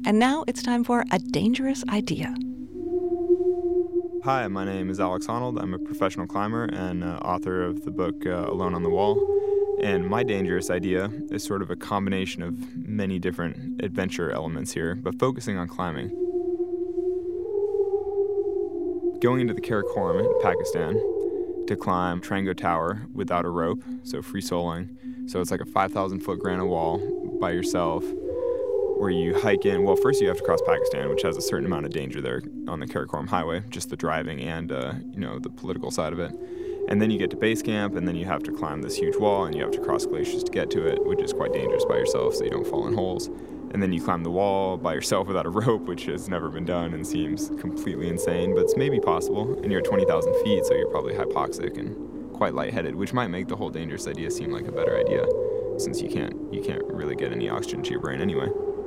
And now it's time for A Dangerous Idea. Hi, my name is Alex Honnold. I'm a professional climber and author of the book Alone on the Wall. And my dangerous idea is sort of a combination of many different adventure elements here, but focusing on climbing. Going into the Karakoram in Pakistan to climb Trango Tower without a rope, so free soloing. So it's like a 5,000-foot granite wall by yourself, where you hike in. Well, first you have to cross Pakistan, which has a certain amount of danger there on the Karakoram Highway, just the driving and the political side of it. And then you get to base camp, and then you have to climb this huge wall, and you have to cross glaciers to get to it, which is quite dangerous by yourself, so you don't fall in holes. And then you climb the wall by yourself without a rope, which has never been done and seems completely insane, but it's maybe possible. And you're at 20,000 feet, so you're probably hypoxic and quite lightheaded, which might make the whole dangerous idea seem like a better idea, since you can't really get any oxygen to your brain anyway.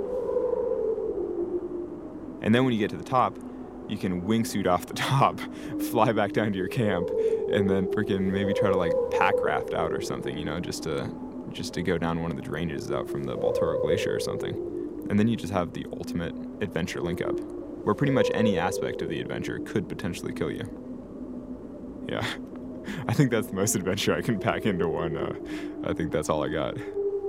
And then when you get to the top, you can wingsuit off the top, fly back down to your camp, and then freaking maybe try to pack raft out or something, just to go down one of the drainages out from the Baltoro Glacier or something. And then you just have the ultimate adventure link-up, where pretty much any aspect of the adventure could potentially kill you. Yeah, I think that's the most adventure I can pack into one. I think that's all I got.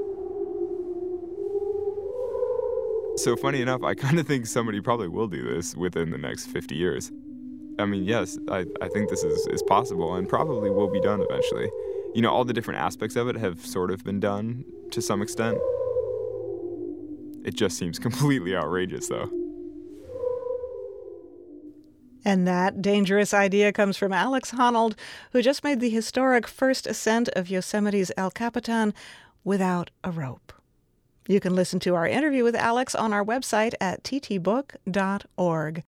So funny enough, I kind of think somebody probably will do this within the next 50 years. I mean, yes, I think this is possible and probably will be done eventually. All the different aspects of it have sort of been done to some extent. It just seems completely outrageous, though. And that dangerous idea comes from Alex Honnold, who just made the historic first ascent of Yosemite's El Capitan without a rope. You can listen to our interview with Alex on our website at ttbook.org.